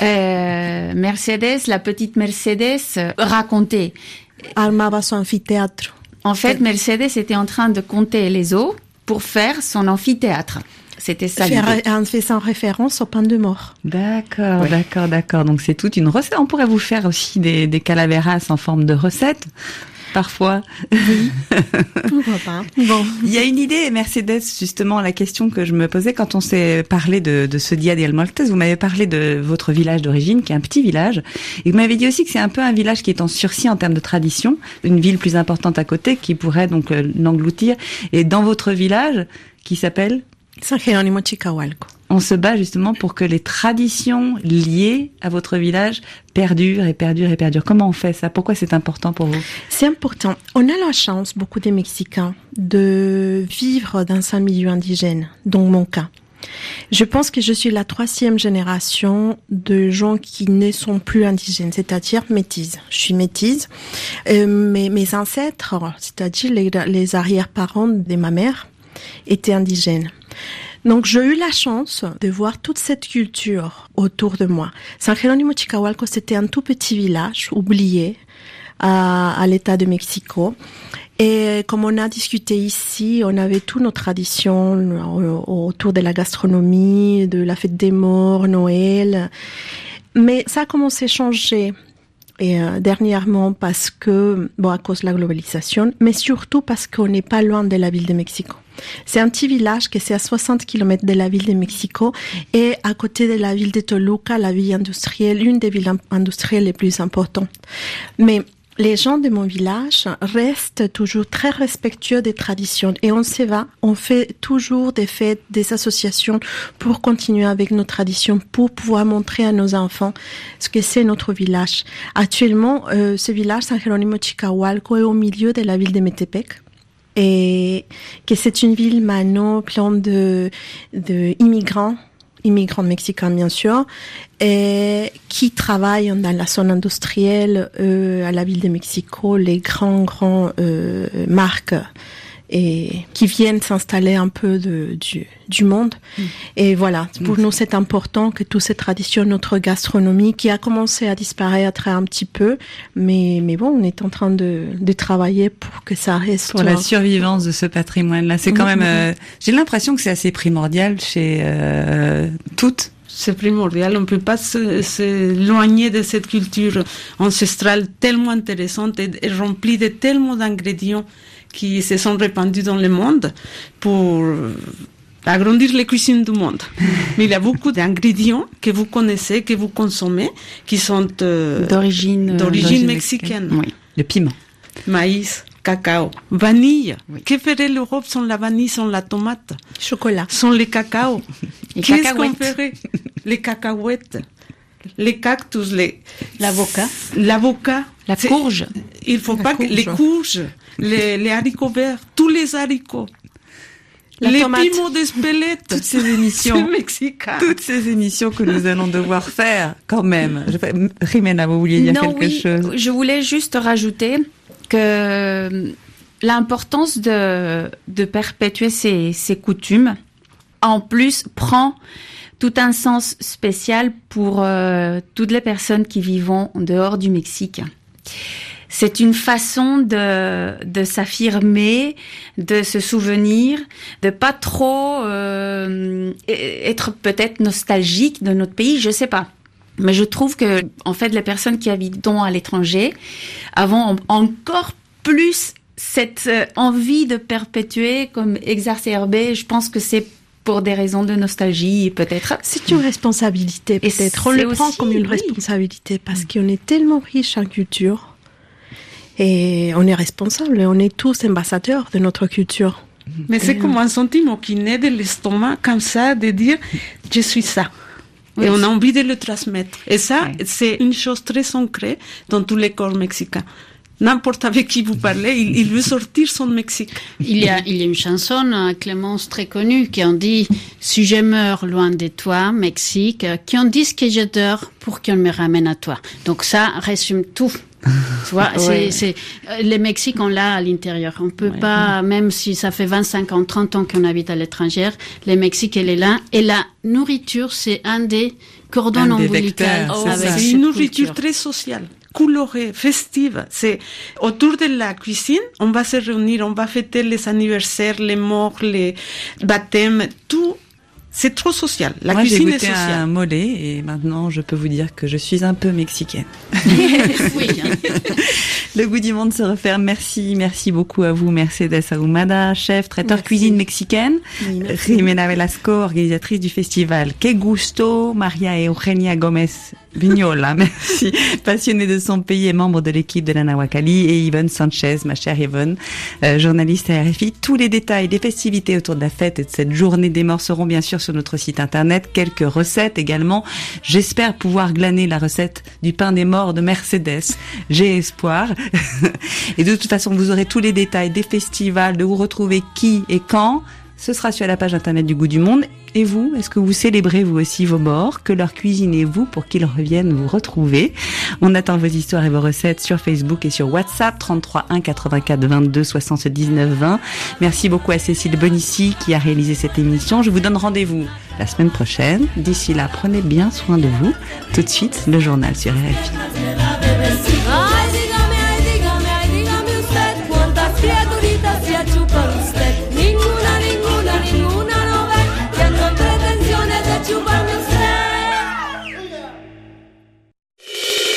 Mercedes, la petite Mercedes, racontait. Armaba su anfiteatro. En fait, Mercedes était en train de compter les os pour faire son amphithéâtre. C'était ça l'idée. En faisant référence au pain de mort. D'accord, ouais. D'accord. Donc c'est toute une recette. On pourrait vous faire aussi des calaveras en forme de recette. Parfois. Oui. Pourquoi pas. Bon. Il y a une idée, Mercedes, justement, la question que je me posais quand on s'est parlé de ce Dia de Muertos. Vous m'avez parlé de votre village d'origine, qui est un petit village. Et vous m'avez dit aussi que c'est un peu un village qui est en sursis en termes de tradition. Une ville plus importante à côté qui pourrait donc l'engloutir. Et dans votre village, qui s'appelle? San Jerónimo Chicahualco. On se bat justement pour que les traditions liées à votre village perdurent et perdurent et perdurent. Comment on fait ça? Pourquoi c'est important pour vous? C'est important. On a la chance, beaucoup des Mexicains, de vivre dans un milieu indigène, dans mon cas. Je pense que je suis la 3e génération de gens qui ne sont plus indigènes, c'est-à-dire métisse. Je suis métisse. Mes ancêtres, c'est-à-dire les arrière-parents de ma mère, étaient indigènes. Donc, j'ai eu la chance de voir toute cette culture autour de moi. San Jerónimo Chicahualco, c'était un tout petit village oublié à l'État de Mexico. Et comme on a discuté ici, on avait toutes nos traditions autour de la gastronomie, de la fête des morts, Noël. Mais ça a commencé à changer. Et dernièrement parce que, à cause de la globalisation, mais surtout parce qu'on n'est pas loin de la ville de Mexico. C'est un petit village qui est à 60 km de la ville de Mexico et à côté de la ville de Toluca, la ville industrielle, une des villes industrielles les plus importantes. Mais les gens de mon village restent toujours très respectueux des traditions et on fait toujours des fêtes, des associations pour continuer avec nos traditions, pour pouvoir montrer à nos enfants ce que c'est notre village. Actuellement, ce village, San Jerónimo Chicahualco, est au milieu de la ville de Metepec. et que c'est une ville maintenant pleine de immigrants mexicains bien sûr, et qui travaillent dans la zone industrielle à la ville de Mexico, les grands marques et qui viennent s'installer un peu du monde. Et voilà, pour nous c'est important que toute cette tradition, notre gastronomie qui a commencé à disparaître un petit peu, mais bon, on est en train de travailler pour que ça reste. Pour la survivance de ce patrimoine-là, c'est quand même. J'ai l'impression que c'est assez primordial chez toutes. C'est primordial, on ne peut pas s'éloigner de cette culture ancestrale tellement intéressante et remplie de tellement d'ingrédients qui se sont répandus dans le monde pour agrandir les cuisines du monde. Mais il y a beaucoup d'ingrédients que vous connaissez, que vous consommez, qui sont d'origine mexicaine. Oui. Le piment. Maïs, cacao, vanille. Oui. Que ferait l'Europe sans la vanille, sans la tomate? Chocolat. Sans les cacao. Qu'est-ce qu'on ferait? Les cacahuètes, les cactus, l'avocat, la courge. Il faut pas que les courges, les haricots verts, tous les haricots. Les piments d'Espelette. Toutes ces émissions mexicaines. Toutes ces émissions que nous allons devoir faire, quand même. Jimena, vous vouliez dire quelque chose? Je voulais juste rajouter que l'importance de perpétuer ces coutumes, en plus, prend tout un sens spécial pour toutes les personnes qui vivent en dehors du Mexique. C'est une façon de s'affirmer, de se souvenir, de pas trop être peut-être nostalgique de notre pays, je sais pas. Mais je trouve que, en fait, les personnes qui habitent à l'étranger avons encore plus cette envie de perpétuer, comme exacerbée. Je pense que c'est pour des raisons de nostalgie, peut-être. C'est une responsabilité, peut-être. On le prend comme une responsabilité parce qu'on est tellement riche en culture. Et on est responsable, on est tous ambassadeurs de notre culture. Mais c'est comme un sentiment qui naît de l'estomac, comme ça, de dire « je suis ça ». Et on a envie de le transmettre. Et ça, c'est une chose très ancrée dans tous les corps mexicains. N'importe avec qui vous parlez, il veut sortir son Mexique. Il y a une chanson, Clémence, très connue, qui en dit « Si je meurs loin de toi, Mexique, qu'on dise que je dors pour qu'on me ramène à toi ». Donc ça résume tout. Tu vois, c'est les Mexiques, on l'a à l'intérieur. On peut pas, même si ça fait 25 ans, 30 ans qu'on habite à l'étranger, les Mexiques, elle est là. Et la nourriture, c'est un des cordons ombilicaux. C'est une nourriture très sociale, colorée, festive. C'est autour de la cuisine, on va se réunir, on va fêter les anniversaires, les morts, les baptêmes, tout. C'est trop social. La cuisine est sociale. Moi, j'ai goûté un mollet et maintenant, je peux vous dire que je suis un peu mexicaine. Oui. Le goût du monde se referme. Merci beaucoup à vous, Mercedes Ahumada, chef, traiteur cuisine mexicaine. Jimena Velasco, organisatrice du festival Que Gusto, Maria Eugenia Gomez Vignola, merci. Passionnée de son pays et membre de l'équipe de la Nahuacali, et Yvonne Sanchez, ma chère Yvonne, journaliste à RFI. Tous les détails des festivités autour de la fête et de cette journée des morts seront bien sûr sur notre site internet. Quelques recettes également. J'espère pouvoir glaner la recette du pain des morts de Mercedes. J'ai espoir. Et de toute façon, vous aurez tous les détails des festivals, de où retrouver qui et quand. Ce sera sur la page internet du Goût du Monde. Et vous, est-ce que vous célébrez vous aussi vos morts? Que leur cuisinez-vous pour qu'ils reviennent vous retrouver? On attend vos histoires et vos recettes sur Facebook et sur WhatsApp 33 1 84 22 79 20. Merci beaucoup à Cécile Bonissi qui a réalisé cette émission. Je vous donne rendez-vous la semaine prochaine. D'ici là, prenez bien soin de vous. Tout de suite, le journal sur RFI.